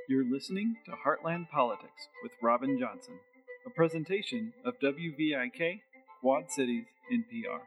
You're listening to Heartland Politics with Robin Johnson, a presentation of WVIK, Quad Cities NPR.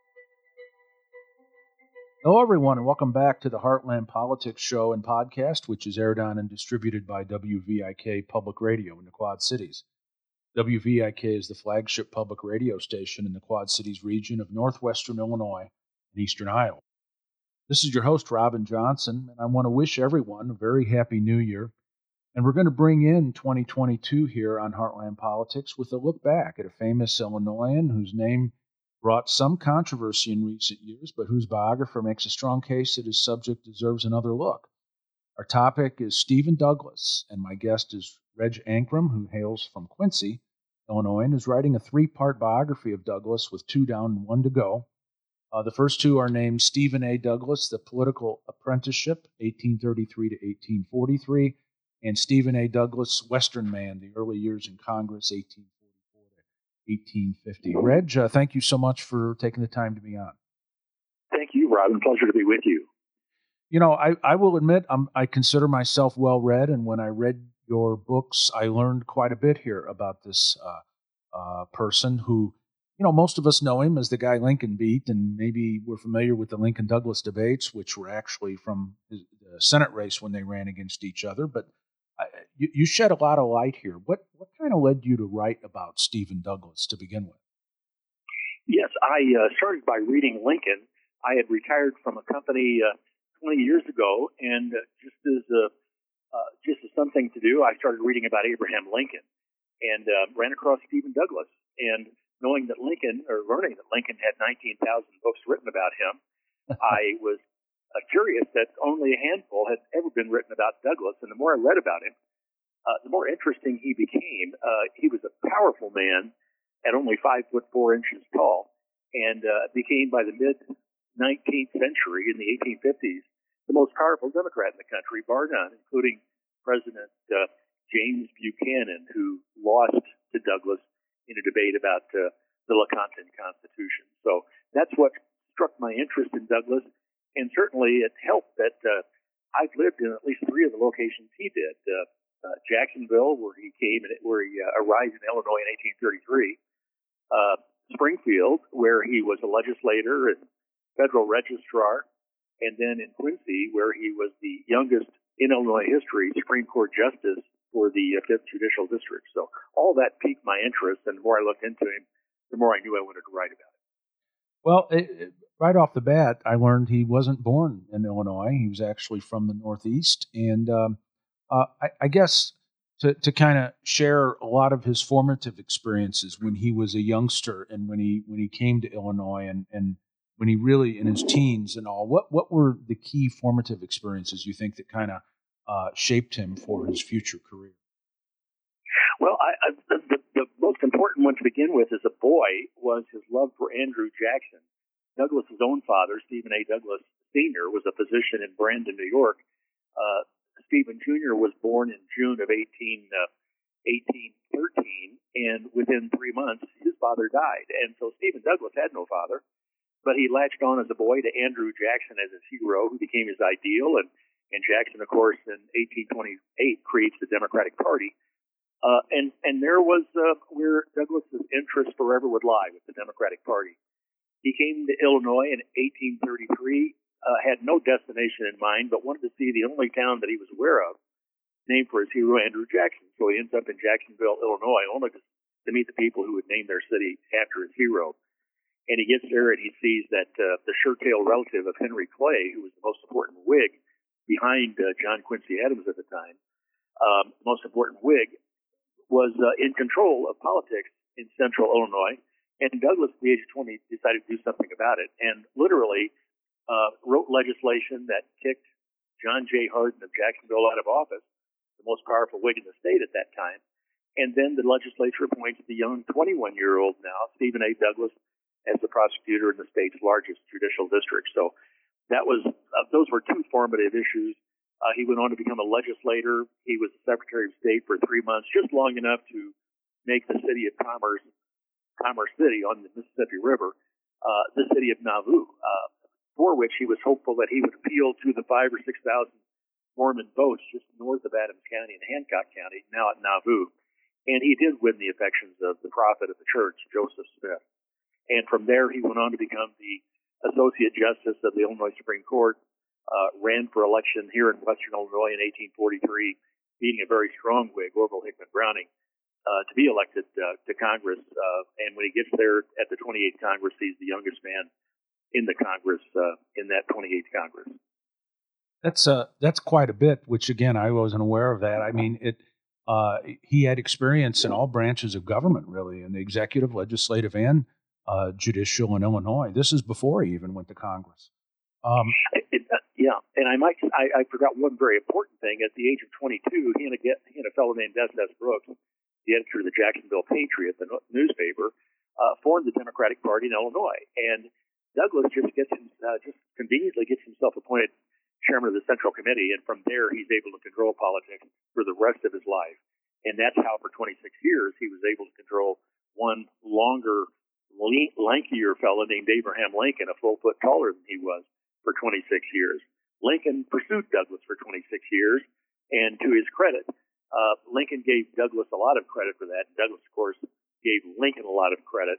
Hello, everyone, and welcome back to the Heartland Politics Show and podcast, which is aired on and distributed by WVIK Public Radio in the Quad Cities. WVIK is the flagship public radio station in the Quad Cities region of northwestern Illinois and eastern Iowa. This is your host, Robin Johnson, and I want to wish everyone a very happy new year. And we're going to bring in 2022 here on Heartland Politics with a look back at a famous Illinoisan whose name brought some controversy in recent years, but whose biographer makes a strong case that his subject deserves another look. Our topic is Stephen Douglas, and my guest is Reg Ankrum, who hails from Quincy, Illinois, and is writing a three-part biography of Douglas with 2 down and 1 to go. The first 2 are named Stephen A. Douglas, The Political Apprenticeship, 1833 to 1843, and Stephen A. Douglas, Western Man, The Early Years in Congress, 1844 to 1850. Reg, thank you so much for taking the time to be on. Thank you, Robin. Pleasure to be with you. You know, I will admit I consider myself well-read, and when I read your books, I learned quite a bit here about this person who, you know, most of us know him as the guy Lincoln beat, and maybe we're familiar with the Lincoln-Douglas debates, which were actually from the Senate race when they ran against each other, but you shed a lot of light here. What kind of led you to write about Stephen Douglas to begin with? Yes, I started by reading Lincoln. I had retired from a company 20 years ago, and just as something to do, I started reading about Abraham Lincoln and ran across Stephen Douglas. And learning that Lincoln had 19,000 books written about him, I was curious that only a handful had ever been written about Douglas. And the more I read about him, the more interesting he became. He was a powerful man at only 5'4" tall, and became by the mid-19th century, in the 1850s, the most powerful Democrat in the country, bar none, including President James Buchanan, who lost to Douglas in a debate about the Lecompton Constitution. So that's what struck my interest in Douglas, and certainly it helped that I've lived in at least 3 of the locations he did. Jacksonville, where he arrived in Illinois in 1833. Springfield, where he was a legislator and federal registrar, and then in Quincy, where he was the youngest in Illinois history Supreme Court justice for the 5th Judicial District. So all that piqued my interest, and the more I looked into him, the more I knew I wanted to write about it. Well, right off the bat, I learned he wasn't born in Illinois. He was actually from the Northeast, and I guess to kind of share a lot of his formative experiences when he was a youngster and when he came to Illinois and when he really in his teens and all. What were the key formative experiences you think that kind of shaped him for his future career? Well, the most important one to begin with as a boy was his love for Andrew Jackson. Douglas's own father, Stephen A. Douglas Sr., was a physician in Brandon, New York. Stephen Jr. was born in June of 1813, and within 3 months, his father died. And so Stephen Douglas had no father, but he latched on as a boy to Andrew Jackson as his hero, who became his ideal. And Jackson, of course, in 1828 creates the Democratic Party. And there was where Douglas's interest forever would lie, with the Democratic Party. He came to Illinois in 1833, had no destination in mind, but wanted to see the only town that he was aware of named for his hero, Andrew Jackson. So he ends up in Jacksonville, Illinois, only to meet the people who would name their city after his hero. And he gets there and he sees that the shirt-tail relative of Henry Clay, who was the most important Whig behind John Quincy Adams at the time, the most important Whig, was in control of politics in central Illinois. And Douglas, at the age of 20, decided to do something about it, and literally wrote legislation that kicked John J. Hardin of Jacksonville out of office, the most powerful Whig in the state at that time. And then the legislature appoints the young 21-year-old now, Stephen A. Douglas, as the prosecutor in the state's largest judicial district. So that was those were 2 formative issues. He went on to become a legislator. He was the Secretary of State for 3 months, just long enough to make the city of Commerce City on the Mississippi River, the city of Nauvoo, for which he was hopeful that he would appeal to the 5,000 or 6,000 Mormon votes just north of Adams County and Hancock County, now at Nauvoo. And he did win the affections of the prophet of the church, Joseph Smith. And from there, he went on to become the Associate Justice of the Illinois Supreme Court, ran for election here in Western Illinois in 1843, beating a very strong Whig, Orville Hickman Browning, to be elected to Congress. And when he gets there at the 28th Congress, he's the youngest man in the Congress, in that 28th Congress. That's quite a bit, which, again, I wasn't aware of that. I mean, he had experience in all branches of government, really, in the executive, legislative, and judicial in Illinois. This is before he even went to Congress. Yeah, and I forgot one very important thing. At the age of 22, he and a fellow named S.S. Brooks, the editor of the Jacksonville Patriot, the newspaper, formed the Democratic Party in Illinois. And Douglas just conveniently gets himself appointed chairman of the Central Committee, and from there he's able to control politics for the rest of his life. And that's how, for 26 years, he was able to control one longer, lankier fellow named Abraham Lincoln, a full foot taller than he was, for 26 years. Lincoln pursued Douglas for 26 years, and to his credit, Lincoln gave Douglas a lot of credit for that. Douglas, of course, gave Lincoln a lot of credit.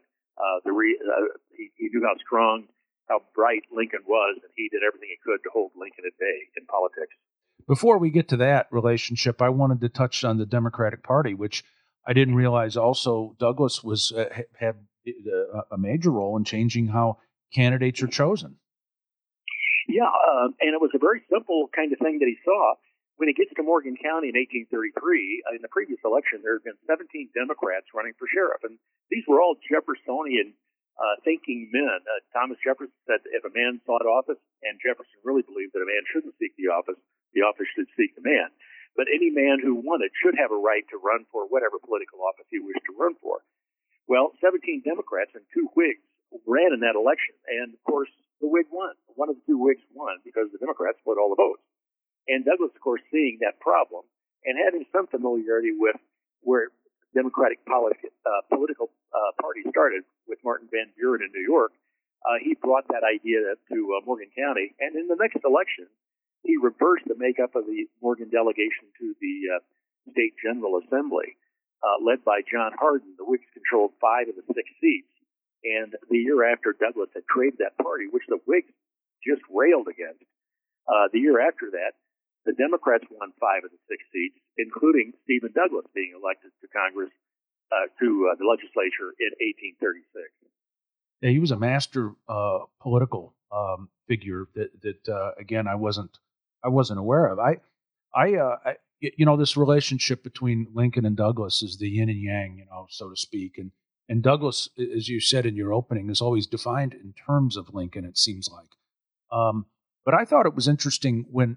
He knew how strong, how bright Lincoln was, and he did everything he could to hold Lincoln at bay in politics. Before we get to that relationship, I wanted to touch on the Democratic Party, which I didn't realize also Douglas had a major role in changing how candidates are chosen. Yeah, and it was a very simple kind of thing that he saw. When he gets to Morgan County in 1833, in the previous election, there had been 17 Democrats running for sheriff, and these were all Jeffersonian thinking men. Thomas Jefferson said if a man sought office, and Jefferson really believed that a man shouldn't seek the office should seek the man. But any man who wanted should have a right to run for whatever political office he wished to run for. Well, 17 Democrats and 2 Whigs ran in that election, and of course, the Whig won. One of the 2 Whigs won because the Democrats split all the votes. And Douglas, of course, seeing that problem and having some familiarity with where Democratic political party started with Martin Van Buren in New York, he brought that idea to Morgan County. And in the next election, he reversed the makeup of the Morgan delegation to the State General Assembly, led by John Hardin. The Whigs controlled 5 of the 6 seats. And the year after, Douglas had traded that party, which the Whigs just railed against. The year after that, the Democrats won 5 of the 6 seats, including Stephen Douglas being elected to Congress, to the legislature in 1836. Yeah, he was a master political figure that again, I wasn't aware of. I this relationship between Lincoln and Douglas is the yin and yang, so to speak, and Douglas, as you said in your opening, is always defined in terms of Lincoln, it seems like. But I thought it was interesting when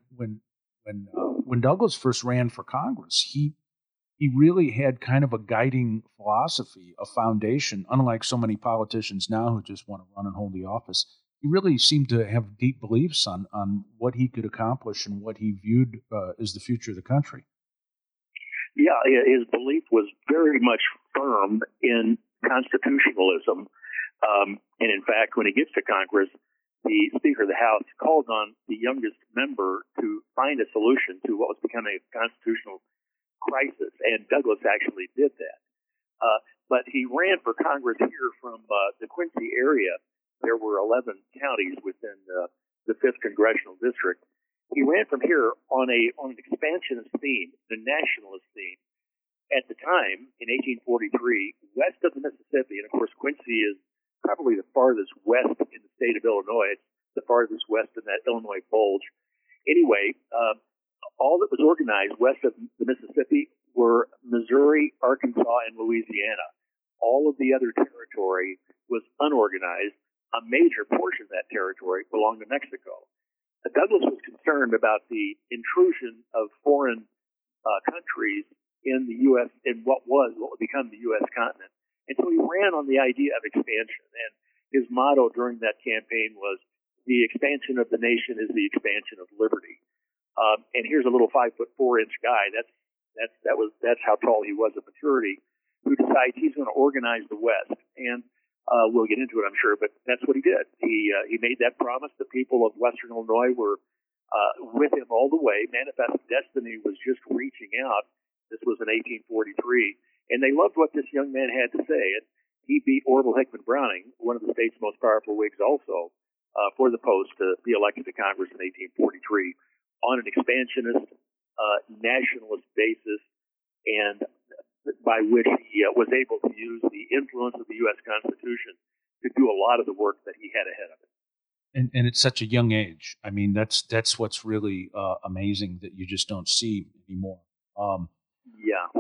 Douglas first ran for Congress, he really had kind of a guiding philosophy, a foundation, unlike so many politicians now who just want to run and hold the office. He really seemed to have deep beliefs on what he could accomplish and what he viewed as the future of the country. Yeah, his belief was very much firm in constitutionalism. And in fact, when he gets to Congress, the Speaker of the House called on the youngest member to find a solution to what was becoming a constitutional crisis, and Douglas actually did that. But he ran for Congress here from the Quincy area. There were 11 counties within the 5th Congressional District. He ran from here on an expansionist theme, the nationalist theme. At the time, in 1843, west of the Mississippi, and of course Quincy is probably the farthest west in the state of Illinois. It's the farthest west in that Illinois bulge. Anyway, all that was organized west of the Mississippi were Missouri, Arkansas, and Louisiana. All of the other territory was unorganized. A major portion of that territory belonged to Mexico. Douglas was concerned about the intrusion of foreign countries in the U.S., in what would become the U.S. continent. And so he ran on the idea of expansion. And his motto during that campaign was, the expansion of the nation is the expansion of liberty. And here's a little 5'4" guy. That's how tall he was at maturity, who decides he's going to organize the West. And we'll get into it, I'm sure, but that's what he did. He made that promise. The people of Western Illinois were with him all the way. Manifest Destiny was just reaching out. This was in 1843, and they loved what this young man had to say. And he beat Orville Hickman Browning, one of the state's most powerful Whigs, also for the post to be elected to Congress in 1843 on an expansionist, nationalist basis, and by which he was able to use the influence of the U.S. Constitution to do a lot of the work that he had ahead of him. And at such a young age. I mean, that's what's really amazing that you just don't see anymore. Yeah.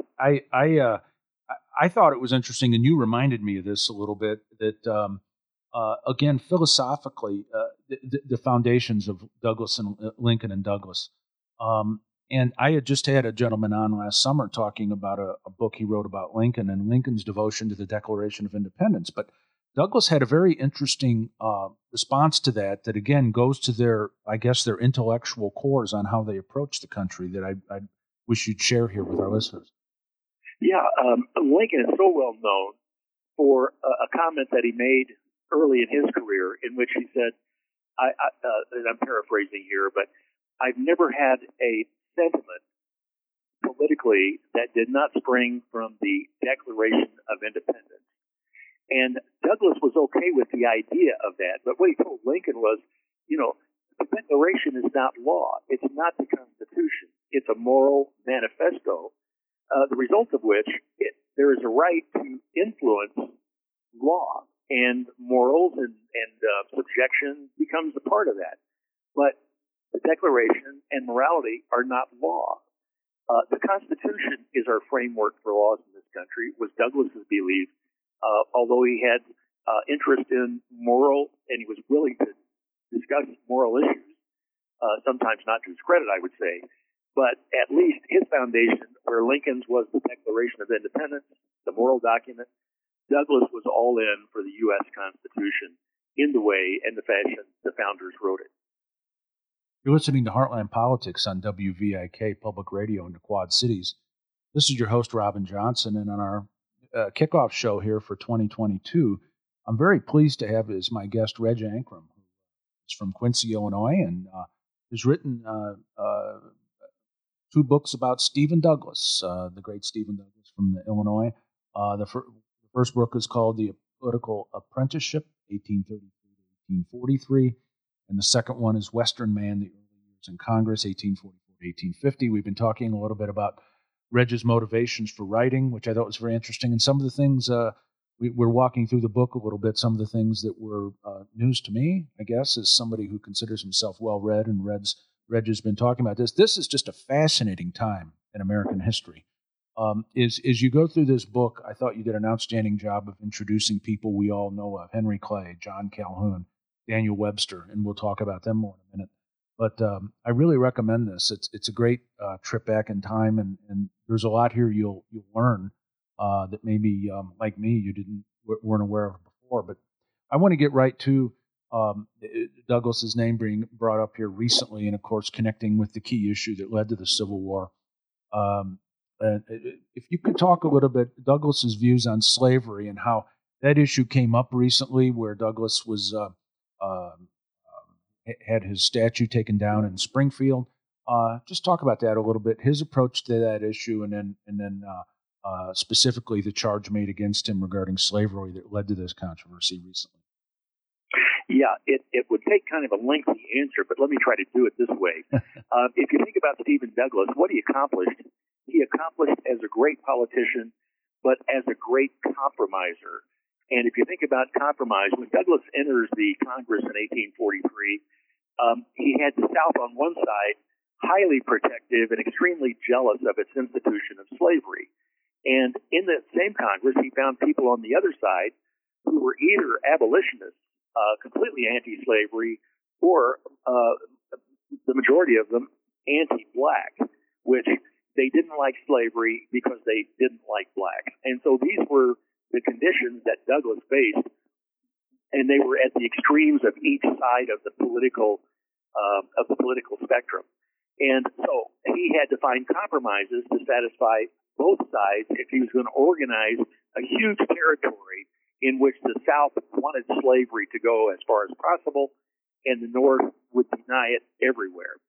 I thought it was interesting, and you reminded me of this a little bit, that, again, philosophically, the foundations of Douglas and Lincoln and Douglas. And I had just had a gentleman on last summer talking about a book he wrote about Lincoln and Lincoln's devotion to the Declaration of Independence. But Douglas had a very interesting response to that again goes to their intellectual cores on how they approach the country that I wish you'd share here with our listeners. Yeah, Lincoln is so well known for a comment that he made early in his career in which he said, and I'm paraphrasing here, but I've never had a sentiment politically that did not spring from the Declaration of Independence. And Douglas was okay with the idea of that. But what he told Lincoln was, the Declaration is not law. It's not the Constitution. It's a moral manifesto, the result of which there is a right to influence law, and morals and subjection becomes a part of that. But the Declaration and morality are not law. The Constitution is our framework for laws in this country, was Douglas's belief. Although he had interest in moral, and he was willing to discuss moral issues, sometimes not to his credit, I would say, but at least his foundation, where Lincoln's was the Declaration of Independence, the moral document, Douglas was all in for the U.S. Constitution in the way and the fashion the founders wrote it. You're listening to Heartland Politics on WVIK Public Radio in the Quad Cities. This is your host, Robin Johnson, and on our kickoff show here for 2022, I'm very pleased to have as my guest Reg Ankrum, who is from Quincy, Illinois, and has written 2 books about Stephen Douglas, the great Stephen Douglas from Illinois. The first book is called The Political Apprenticeship, 1833 to 1843, and the second one is Western Man, the Early Years in Congress, 1844 to 1850. We've been talking a little bit about Reg's motivations for writing, which I thought was very interesting. And some of the things, we're walking through the book a little bit, some of the things that were news to me, I guess, as somebody who considers himself well-read, and Reg has been talking about this. This is just a fascinating time in American history. As you go through this book, I thought you did an outstanding job of introducing people we all know of: Henry Clay, John Calhoun, Daniel Webster, and we'll talk about them more in a minute. But I really recommend this. It's a great trip back in time, and there's a lot here you'll learn that maybe, like me, you weren't aware of before. But I want to get right to Douglas's name being brought up here recently, and of course connecting with the key issue that led to the Civil War. And if you could talk a little bit, Douglas's views on slavery and how that issue came up recently, where Douglas was had his statue taken down in Springfield. Just talk about that a little bit, his approach to that issue, and then specifically the charge made against him regarding slavery that led to this controversy recently. Yeah, it would take kind of a lengthy answer, but let me try to do it this way. If you think about Stephen Douglas, what he accomplished as a great politician, but as a great compromiser. And if you think about compromise, when Douglas enters the Congress in 1843, he had the South on one side, highly protective and extremely jealous of its institution of slavery. And in that same Congress, he found people on the other side who were either abolitionists, completely anti-slavery, or the majority of them anti-black, which they didn't like slavery because they didn't like black. And so these were the conditions that Douglas faced, and they were at the extremes of each side of the political spectrum. And so he had to find compromises to satisfy both sides if he was going to organize a huge territory in which the South wanted slavery to go as far as possible, and the North would deny it everywhere.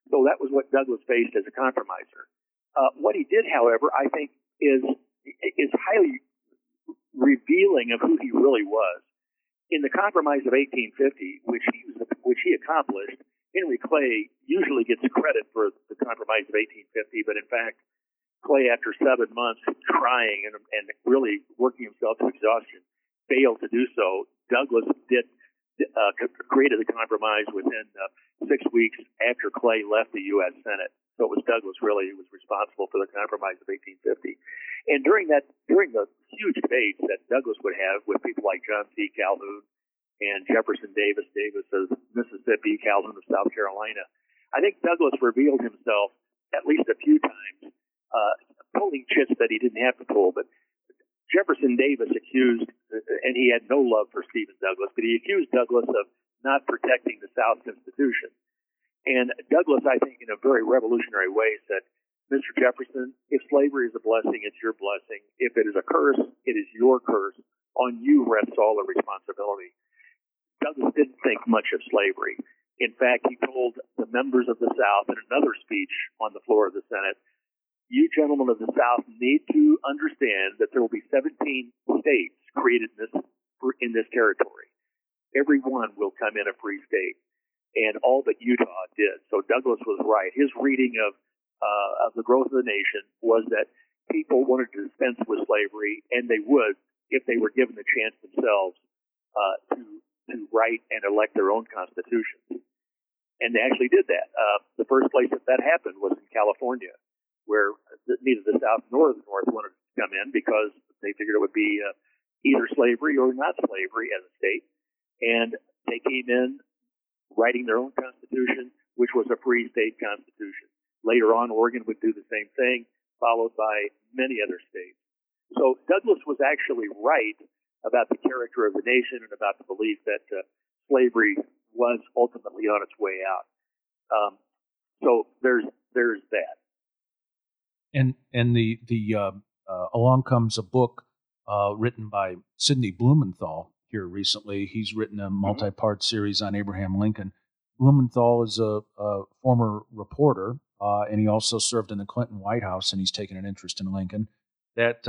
So that was what Douglas faced as a compromiser. What he did, however, I think is highly revealing of who he really was. In the Compromise of 1850, which he accomplished, Henry Clay usually gets credit for the Compromise of 1850, but in fact, Clay, after 7 months trying and really working himself to exhaustion, failed to do so. Douglas created the compromise within 6 weeks after Clay left the U.S. Senate. So it was Douglas really who was responsible for the Compromise of 1850. And during the huge debates that Douglas would have with people like John C. Calhoun and Jefferson Davis of Mississippi, Calhoun of South Carolina, I think Douglas revealed himself at least a few times, pulling chits that he didn't have to pull. But Jefferson Davis accused, and he had no love for Stephen Douglas, but he accused Douglas of not protecting the South Constitution. And Douglas, I think, in a very revolutionary way, said, Mr. Jefferson, if slavery is a blessing, it's your blessing. If it is a curse, it is your curse. On you rests all the responsibility. Douglas didn't think much of slavery. In fact, he told the members of the South in another speech on the floor of the Senate, you gentlemen of the South need to understand that there will be 17 states created in this territory. Every one will come in a free state. And all but Utah did. So Douglas was right. His reading of the growth of the nation was that people wanted to dispense with slavery, and they would if they were given the chance themselves to write and elect their own constitutions. And they actually did that. The first place that happened was in California, where neither the South nor the North wanted to come in because they figured it would be either slavery or not slavery as a state. And they came in writing their own constitution, which was a free state constitution. Later on, Oregon would do the same thing, followed by many other states. So Douglas was actually right about the character of the nation and about the belief that slavery was ultimately on its way out. So there's that. And along comes a book written by Sidney Blumenthal here recently. He's written a multi-part series on Abraham Lincoln. Blumenthal is a former reporter, and he also served in the Clinton White House, and he's taken an interest in Lincoln. That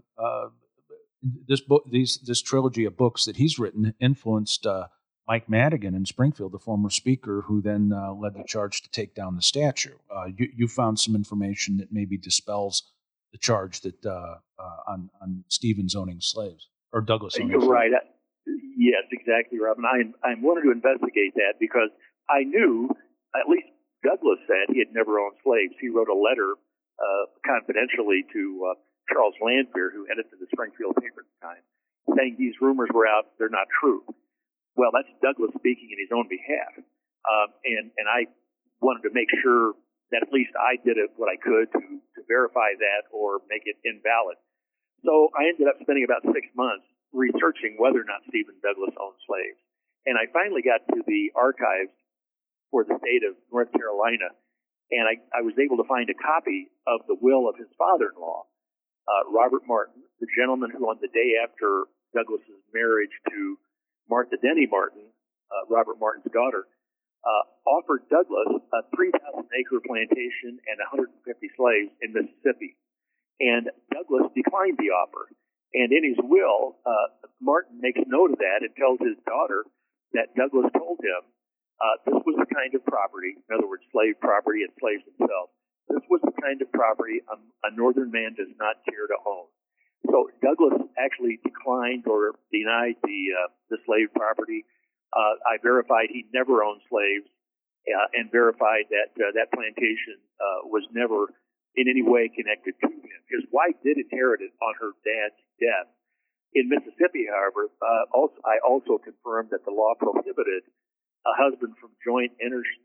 this trilogy of books that he's written influenced Mike Madigan in Springfield, the former speaker, who then led the charge to take down the statue. You found some information that maybe dispels the charge that on Stevens owning slaves, or Douglas owning slaves. You're right. Yes, exactly, Robin. I wanted to investigate that because I knew, at least Douglas said, he had never owned slaves. He wrote a letter confidentially to Charles Lanphier, who edited the Springfield paper at the time, saying these rumors were out, they're not true. Well, that's Douglas speaking in his own behalf. And I wanted to make sure that at least I did what I could to verify that or make it invalid. So I ended up spending about 6 months researching whether or not Stephen Douglas owned slaves. And I finally got to the archives for the state of North Carolina, and I was able to find a copy of the will of his father-in-law, Robert Martin, the gentleman who on the day after Douglas's marriage to Martha Denny Martin, Robert Martin's daughter, offered Douglas a 3,000-acre plantation and 150 slaves in Mississippi. And Douglas declined the offer. And in his will, Martin makes note of that and tells his daughter that Douglas told him this was the kind of property, in other words, slave property and slaves themselves, this was the kind of property a northern man does not care to own. So Douglas actually declined or denied the slave property. I verified he never owned slaves and verified that that plantation was never in any way connected to him. His wife did inherit it on her dad's death. In Mississippi, however, I also confirmed that the law prohibited a husband from joint interest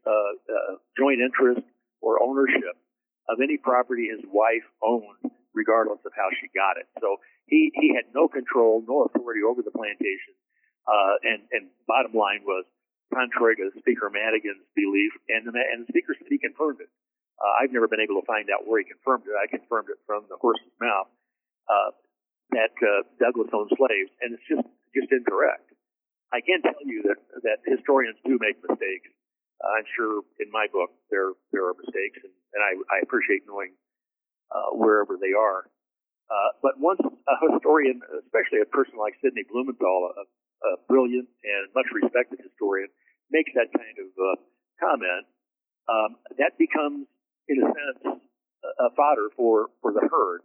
or ownership of any property his wife owned, regardless of how she got it. So he had no control, no authority over the plantation. And bottom line was, contrary to Speaker Madigan's belief, and the Speaker said he confirmed it. I've never been able to find out where he confirmed it. I confirmed it from the horse's mouth that Douglas owned slaves, and it's just incorrect. I can tell you that historians do make mistakes. I'm sure in my book there are mistakes, and I appreciate knowing wherever they are. But once a historian, especially a person like Sidney Blumenthal, a brilliant and much respected historian, makes that kind of comment, that becomes, in a sense, a fodder for the herd.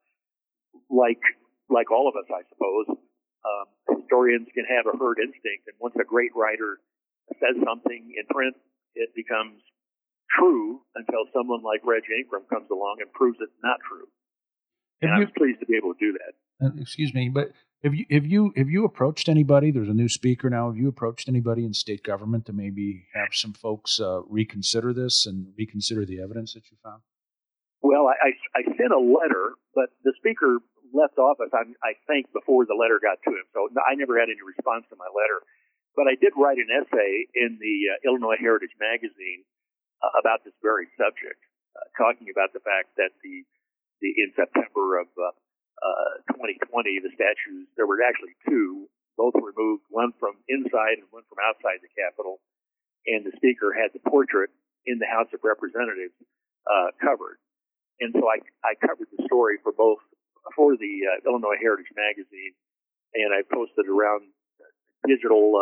Like all of us, I suppose, historians can have a herd instinct, and once a great writer says something in print, it becomes true until someone like Reg Ingram comes along and proves it's not true. And I was pleased to be able to do that. Excuse me, but have you approached anybody? There's a new speaker now. Have you approached anybody in state government to maybe have some folks reconsider this and reconsider the evidence that you found? Well, I sent a letter, but the speaker left office, I think, before the letter got to him. So I never had any response to my letter. But I did write an essay in the Illinois Heritage Magazine about this very subject, talking about the fact that in September of 2020, the statues, there were actually two, both removed, one from inside and one from outside the Capitol, and the speaker had the portrait in the House of Representatives covered. And so I covered the story for the Illinois Heritage Magazine, and I posted around digital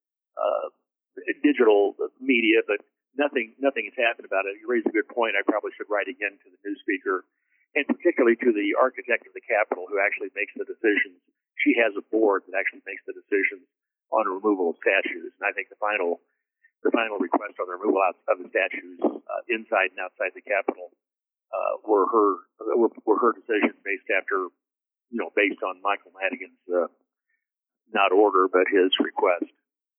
media, but nothing has happened about it. You raise a good point. I probably should write again to the new speaker, and particularly to the architect of the Capitol, who actually makes the decisions. She has a board that actually makes the decisions on the removal of statues, and I think the final request on the removal of the statues inside and outside the Capitol were her decision based on Michael Madigan's not order but his request.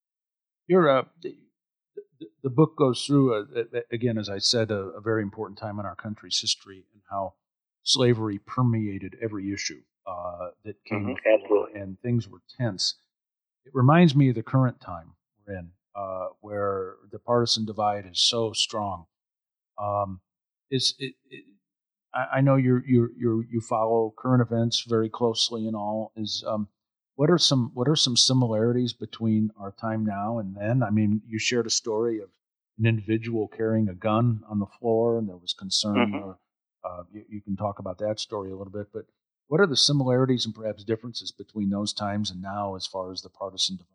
The book goes through again, as I said, a very important time in our country's history and how slavery permeated every issue that came before, and things were tense. It reminds me of the current time we're in, where the partisan divide is so strong. I know you follow current events very closely and all. What are some similarities between our time now and then? I mean, you shared a story of an individual carrying a gun on the floor, and there was concern. You can talk about that story a little bit, but what are the similarities and perhaps differences between those times and now as far as the partisan divide?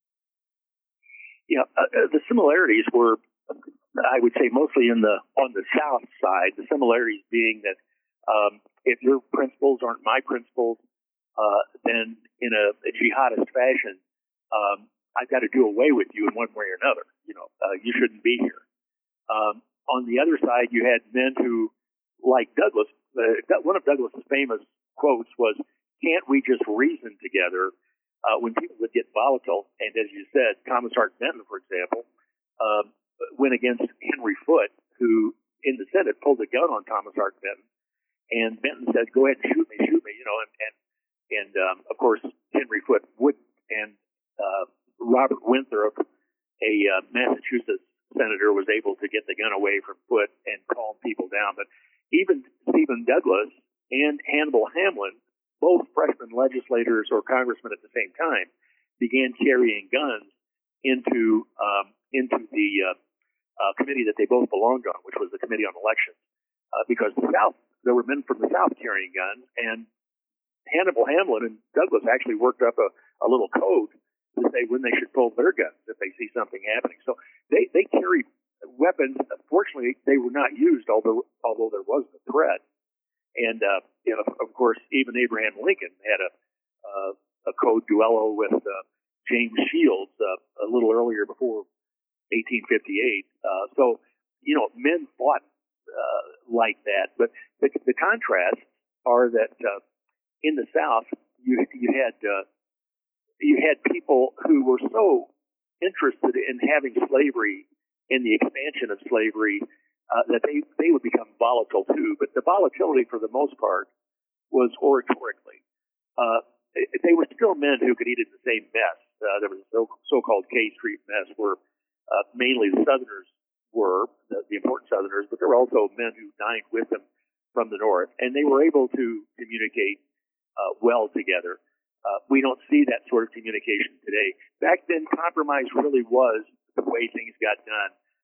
Yeah, the similarities were, I would say, mostly on the South side. The similarities being that if your principles aren't my principles, then in a jihadist fashion, I've got to do away with you in one way or another. You shouldn't be here. On the other side, you had men who, like Douglas, one of Douglas's famous quotes was, "Can't we just reason together?" When people would get volatile, and as you said, Thomas Hart Benton, for example, went against Henry Foote, who in the Senate pulled a gun on Thomas Hart Benton, and Benton said, "Go ahead and shoot me," and of course Henry Foote wouldn't, and Robert Winthrop, a Massachusetts senator, was able to get the gun away from Foote and calm people down. But even Stephen Douglas and Hannibal Hamlin, both freshman legislators or congressmen at the same time, began carrying guns into the committee that they both belonged on, which was the Committee on Elections, because there were men from the South carrying guns, and Hannibal Hamlin and Douglas actually worked up a little code to say when they should pull their guns if they see something happening. So they carried weapons. Fortunately, they were not used, although there was the threat. And of course, even Abraham Lincoln had a code duello with James Shields a little earlier, before 1858. So men fought like that. But the contrasts are that in the South, you had people who were so interested in having slavery and the expansion of slavery that they would become volatile too. But the volatility, for the most part, was oratorically. They were still men who could eat at the same mess. There was a so-called K Street mess where mainly the Southerners were, the important Southerners, but there were also men who dined with them from the North, and they were able to communicate well together. We don't see that sort of communication today. Back then, compromise really was the way things got done.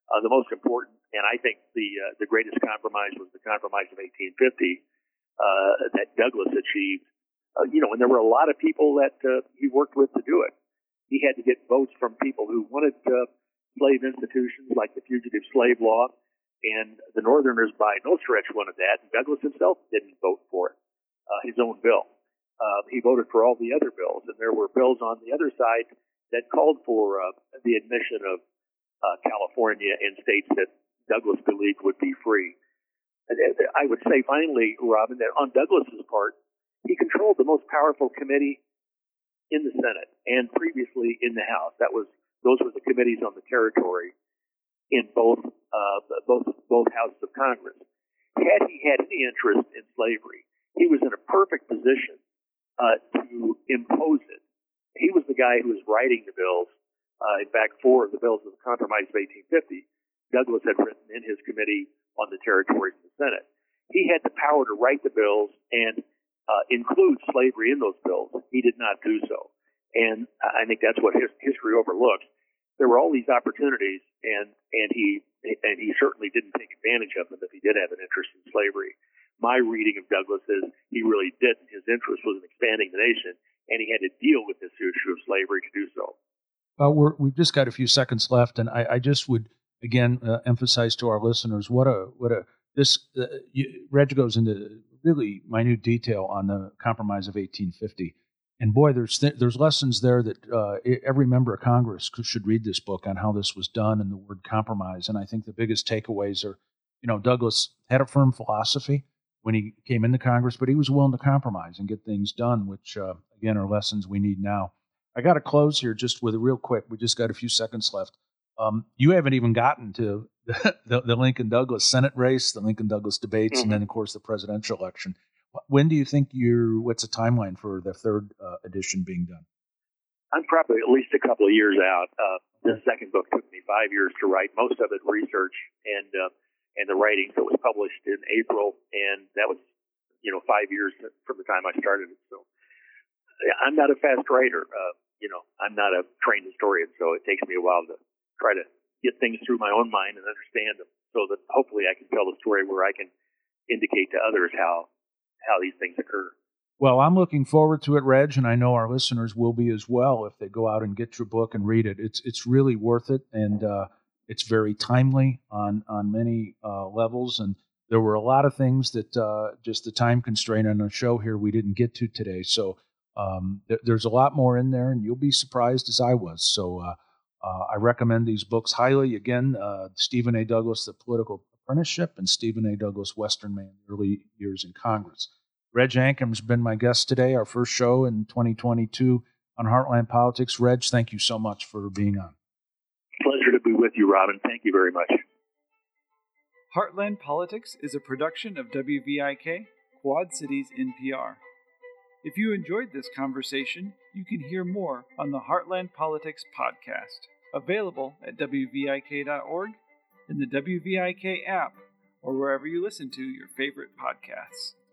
The most important, and I think the greatest compromise was the Compromise of 1850 that Douglas achieved. And there were a lot of people that he worked with to do it. He had to get votes from people who wanted slave institutions like the Fugitive Slave Law, and the Northerners by no stretch wanted that. And Douglas himself didn't vote for it, his own bill. He voted for all the other bills, and there were bills on the other side that called for the admission of California in states that Douglas believed would be free. And I would say finally, Robin, that on Douglas's part, he controlled the most powerful committee in the Senate and previously in the House. Those were the committees on the territory in both houses of Congress. Had he had any interest in slavery, he was in a perfect position to impose it. He was the guy who was writing the bills. In fact, 4 of the bills of the Compromise of 1850, Douglas had written in his committee on the territories in the Senate. He had the power to write the bills and include slavery in those bills. He did not do so. And I think that's what history overlooks. There were all these opportunities, and he certainly didn't take advantage of them if he did have an interest in slavery. My reading of Douglas is he really didn't. His interest was in expanding the nation, and he had to deal with this issue of slavery to do so. We've just got a few seconds left, and I just would again emphasize to our listeners Reg goes into really minute detail on the Compromise of 1850, and boy, there's lessons there that every member of Congress should read this book on how this was done and the word compromise. And I think the biggest takeaways are, Douglas had a firm philosophy when he came into Congress, but he was willing to compromise and get things done, which again are lessons we need now. I got to close here just with a real quick. We just got a few seconds left. You haven't even gotten to the Lincoln-Douglas Senate race, the Lincoln-Douglas debates, and then, of course, the presidential election. When do you think what's the timeline for the third edition being done? I'm probably at least a couple of years out. The second book took me 5 years to write, most of it research and the writing. So it was published in April, and that was 5 years from the time I started it. So I'm not a fast writer. I'm not a trained historian, so it takes me a while to try to get things through my own mind and understand them, so that hopefully I can tell the story where I can indicate to others how these things occur. Well, I'm looking forward to it, Reg, and I know our listeners will be as well if they go out and get your book and read it. It's really worth it, and it's very timely on many levels. And there were a lot of things that just the time constraint on the show here we didn't get to today. So there's a lot more in there, and you'll be surprised as I was. So I recommend these books highly. Again, Stephen A. Douglas, The Political Apprenticeship, and Stephen A. Douglas, Western Man, Early Years in Congress. Reg Ankham's been my guest today, our first show in 2022 on Heartland Politics. Reg, thank you so much for being on. Pleasure to be with you, Robin. Thank you very much. Heartland Politics is a production of WVIK, Quad Cities NPR. If you enjoyed this conversation, you can hear more on the Heartland Politics podcast, available at WVIK.org, in the WVIK app, or wherever you listen to your favorite podcasts.